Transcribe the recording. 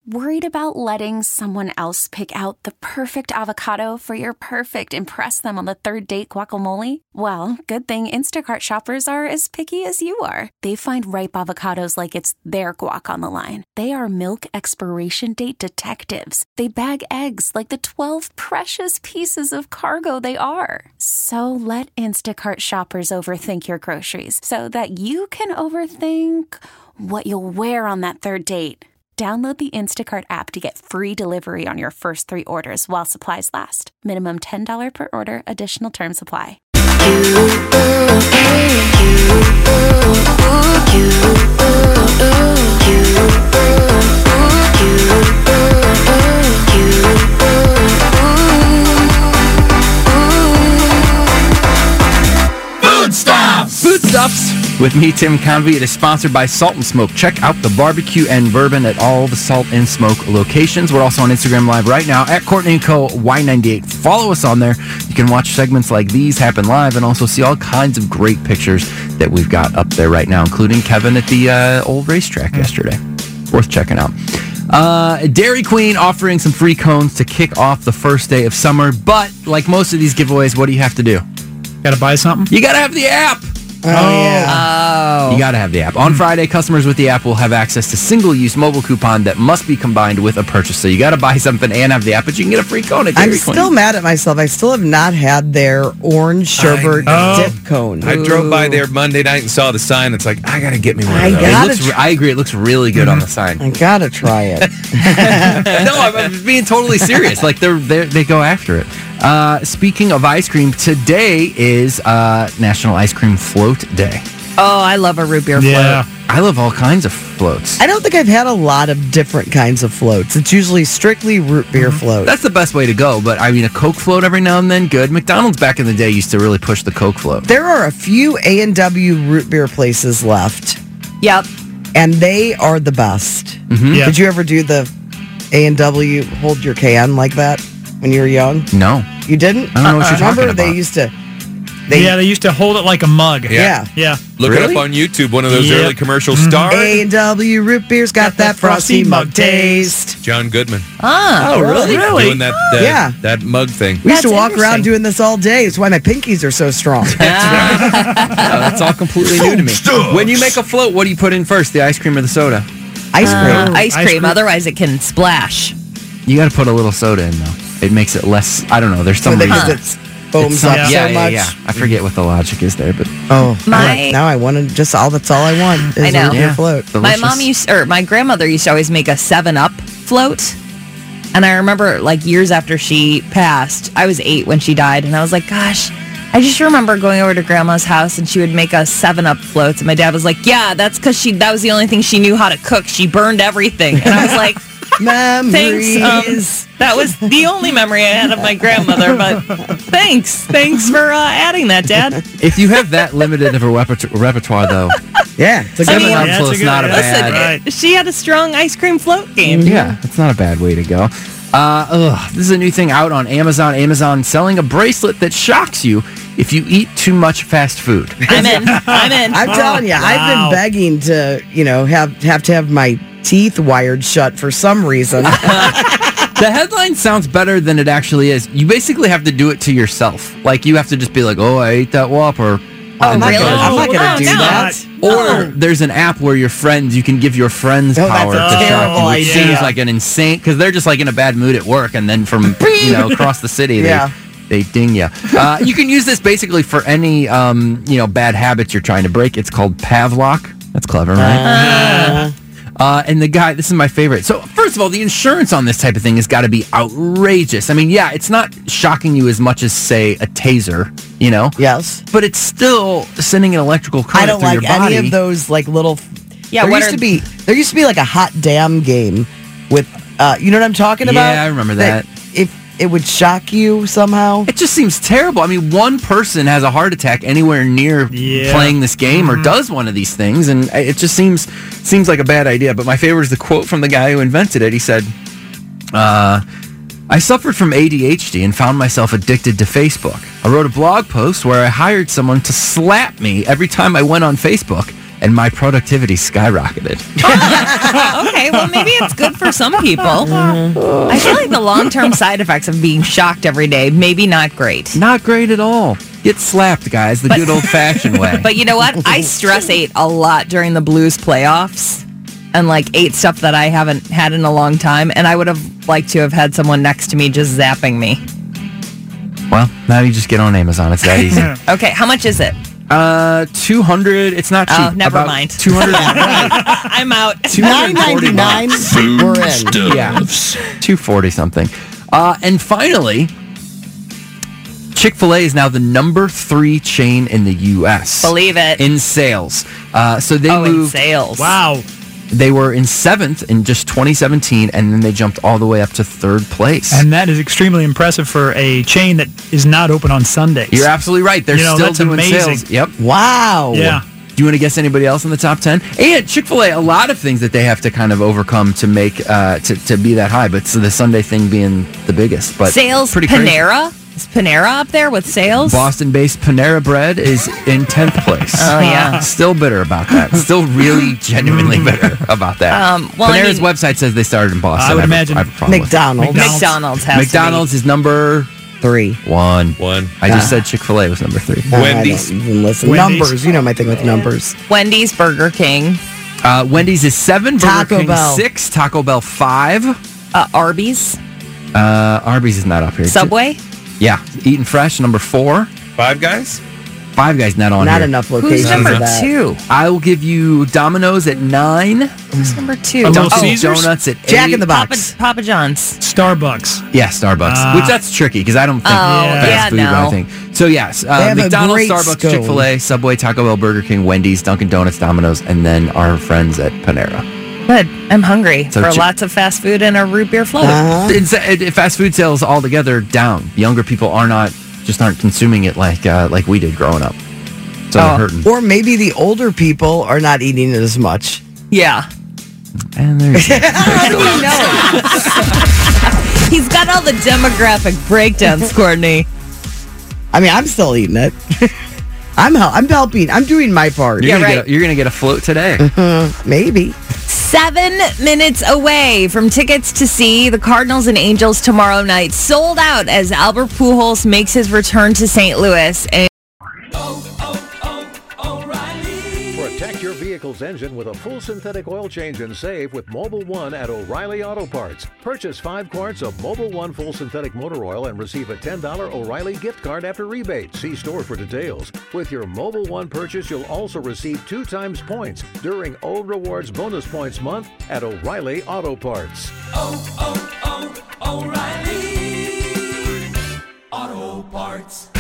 Worried about letting someone else pick out the perfect avocado for your perfect impress them on the third date guacamole? Well, good thing Instacart shoppers are as picky as you are. They find ripe avocados like it's their guac on the line. They are milk expiration date detectives. They bag eggs like the 12 precious pieces of cargo they are. So let Instacart shoppers overthink your groceries so that you can overthink what you'll wear on that third date. Download the Instacart app to get free delivery on your first 3 orders while supplies last. Minimum $10 per order. Additional terms apply. Foodstuffs with me, Tim Convey. It is sponsored by Salt and Smoke. Check out the barbecue and bourbon at all the Salt and Smoke locations. We're also on Instagram Live right now at Courtney & Co. Y98. Follow us on there. You can watch segments like these happen live and also see all kinds of great pictures that we've got up there right now, including Kevin at the old racetrack yesterday. Worth checking out. Dairy Queen offering some free cones to kick off the first day of summer. But like most of these giveaways, what do you have to do? Got to buy something? You got to have the app. Oh, yeah. You got to have the app. On Friday, customers with the app will have access to single-use mobile coupon that must be combined with a purchase. So you got to buy something and have the app, but you can get a free cone at Dairy Queen. I'm still mad at myself. I still have not had their orange sherbet dip cone. I drove by there Monday night and saw the sign. It's like, I got to get me one of those. I agree. It looks really good on the sign. I got to try it. No, I'm being totally serious. Like, they go after it. Speaking of ice cream, today is National Ice Cream Float Day. Oh, I love a root beer float. I love all kinds of floats. I don't think I've had a lot of different kinds of floats. It's usually strictly root beer float. That's the best way to go, but I mean, a Coke float every now and then, good. McDonald's back in the day used to really push the Coke float. There are a few A&W root beer places left. Yep. And they are the best. Mm-hmm. Yep. Did you ever do the A&W hold your can like that when you were young? No. You didn't? I don't know what you're talking Remember, about. they used to... They used to hold it like a mug. Yeah. Look it up on YouTube. One of those early commercials stars. A&W root beer's got that frosty mug taste. John Goodman. Oh, really? Doing that mug thing. We used to walk around doing this all day. It's why my pinkies are so strong. That's all completely new to me. When you make a float, what do you put in first, the ice cream or the soda? Ice cream. Ice cream. Otherwise, it can splash. You got to put a little soda in, though. It makes it less, I don't know, there's some reason. It foams up so much. Yeah. I forget what the logic is there, but... Now I want to that's all I want is I know. a root beer float. Delicious. My grandmother used to always make a 7-Up float. And I remember, like, years after she passed, I was 8 when she died, and I was like, gosh, I just remember going over to Grandma's house, and she would make us 7-Up floats, and my dad was like, yeah, that's because that was the only thing she knew how to cook. She burned everything. And I was like... Memories. Thanks. That was the only memory I had of my grandmother, but thanks for adding that, Dad. If you have that limited of a repertoire, though, it's a good one. It's not a bad. She had a strong ice cream float game. Yeah, it's not a bad way to go. This is a new thing out on Amazon. Amazon selling a bracelet that shocks you if you eat too much fast food. I'm in. I'm telling you, I've been begging to, have to have my teeth wired shut for some reason. The headline sounds better than it actually is. You basically have to do it to yourself. Like, you have to just be like, oh, I ate that Whopper. Oh, really? I'm not going to do that. Or there's an app where you can give your friends power to shock you, which seems like an insane, because they're just like in a bad mood at work, and then from across the city, they ding you. You can use this basically for any bad habits you're trying to break. It's called Pavlok. That's clever, right? And the guy, this is my favorite. So, first of all, the insurance on this type of thing has got to be outrageous. I mean, it's not shocking you as much as, say, a taser, Yes. But it's still sending an electrical current through your body. I don't like any of those, like, little... Yeah, there used to be, like, a hot damn game with, you know what I'm talking about? Yeah, I remember that. If it would shock you somehow. It just seems terrible. I mean, one person has a heart attack anywhere near playing this game or does one of these things, and it just seems like a bad idea. But my favorite is the quote from the guy who invented it. He said, I suffered from ADHD and found myself addicted to Facebook. I wrote a blog post where I hired someone to slap me every time I went on Facebook and my productivity skyrocketed. Okay, well, maybe it's good for some people. I feel like the long-term side effects of being shocked every day, maybe not great. Not great at all. Get slapped, guys, the good old-fashioned way. But you know what? I stress ate a lot during the Blues playoffs and ate stuff that I haven't had in a long time, and I would have liked to have had someone next to me just zapping me. Well, now you just get on Amazon. It's that easy. Okay, how much is it? 200. It's not cheap. Oh, never mind. 200. I'm out. $9.99. We're in. Yeah, 240 something. And finally, Chick-fil-A is now the number 3 chain in the U.S. Believe it. In sales. So they in moved. sales. Wow. They were in 7th in just 2017, and then they jumped all the way up to 3rd place. And that is extremely impressive for a chain that is not open on Sundays. You're absolutely right. They're still that's doing amazing. sales. Yep. Wow. Yeah. Do you want to guess anybody else in the top 10? And Chick-fil-A, a lot of things that they have to kind of overcome to make to be that high, but so the Sunday thing being the biggest. But sales, pretty Panera? Is Panera up there with sales? Boston-based Panera Bread is in 10th place. Oh, yeah. Still bitter about that. Still really genuinely bitter about that. Panera's website says they started in Boston. I would imagine McDonald's has McDonald's is number 1. I just said Chick-fil-A was number 3. Wendy's. I don't even listen. Wendy's. Numbers. You know my thing with numbers. Wendy's, Burger King. Wendy's is 7, Burger Taco King Bell. 6, Taco Bell 5. Arby's. Arby's is not up here. Subway. Yeah, Eatin' Fresh, number 4. Five Guys? Five Guys not on Not here. enough Who's locations number for that. 2? I will give you Domino's at 9. Who's number 2? Little Dunkin' Caesars? Donuts at 8. Jack in the Box. Papa John's. Starbucks. Yeah, Starbucks. Which that's tricky because I don't think fast food. no. I think so. Yes, have a McDonald's, great Starbucks, scone. Chick-fil-A, Subway, Taco Bell, Burger King, Wendy's, Dunkin' Donuts, Domino's, and then our friends at Panera. Good. I'm hungry So for lots of fast food and a root beer float. Fast food sales altogether down. Younger people aren't consuming it like we did growing up. So they're hurting. Or maybe the older people are not eating it as much. Yeah. And there you go. How do we know? He's got all the demographic breakdowns, Courtney. I mean, I'm still eating it. I'm helping. I'm doing my part. You're gonna get a float today. Maybe. 7 minutes away from tickets to see the Cardinals and Angels tomorrow night. Sold out as Albert Pujols makes his return to St. Louis. And Protect your vehicle's engine with a full synthetic oil change and save with Mobile One at O'Reilly Auto Parts. Purchase 5 quarts of Mobile One full synthetic motor oil and receive a $10 O'Reilly gift card after rebate. See store for details. With your Mobile One purchase, you'll also receive 2 times points during O Rewards Bonus Points Month at O'Reilly Auto Parts. O'Reilly Auto Parts.